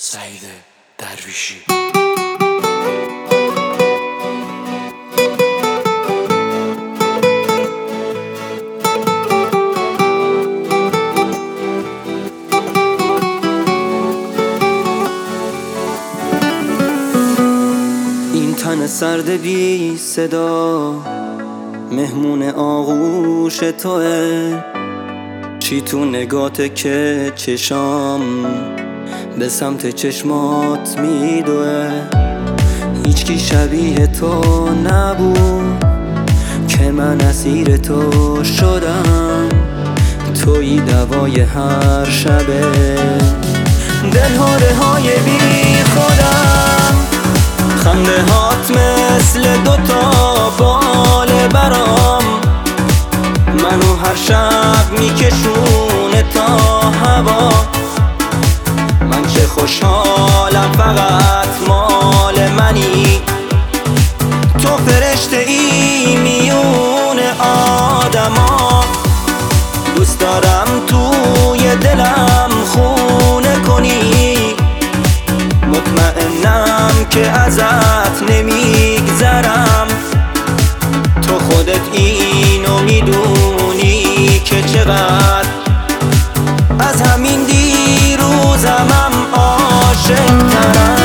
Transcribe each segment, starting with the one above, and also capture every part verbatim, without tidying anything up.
سعید درویشی. این تن سرد بی صدا مهمون آغوش توه، چی تو نگات که چشام به سمت چشمات میدوه. هیچکی شبیه تو نبود که من اسیر تو شدم، توی دوای هر شبه دلهاره های بی خودم. خنده هات مثل دوتا بال برام، منو هر شب میکشونه تا هوا. من چه خوشحالم فقط مال منی، تو فرشته ای میون آدما. دوست دارم توی دلم خونه کنی، مطمئنم که ازت نمیگذرم. تو خودت اینو میدونی که چقدر از همین دیروزمم عاشق‌ترم.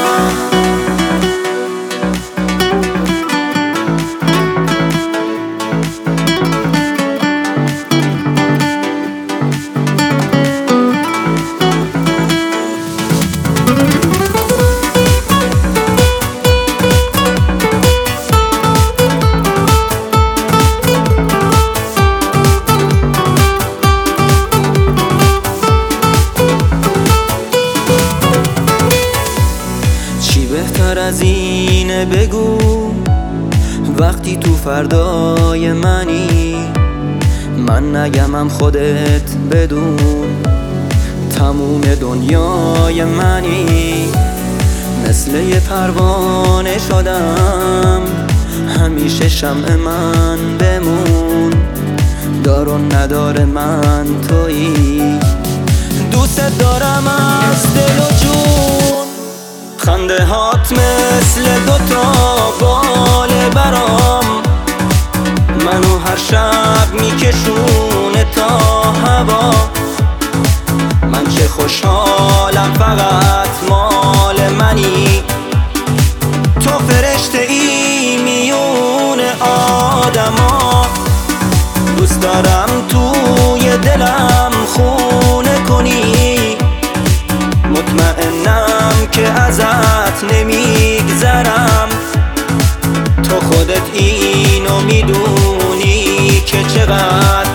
بهتر از اینه بگو وقتی تو فردای منی، من نگمم خودت بدون تموم دنیای منی. مثل یه پروانه شدم همیشه شمع من بمون، دار و ندار من تویی. دوست دارم از دل و جون، خنده هات مثل دوتا بال برام، منو هر شب میکشونه تا هوا. من چه خوشحالم فقط مال منی، تو فرشته ای میون آدما. دوست دارم توی دلم خونه کنی، مطمئنم که ازت نمیگذرم. تو خودت اینو میدونی که چقدر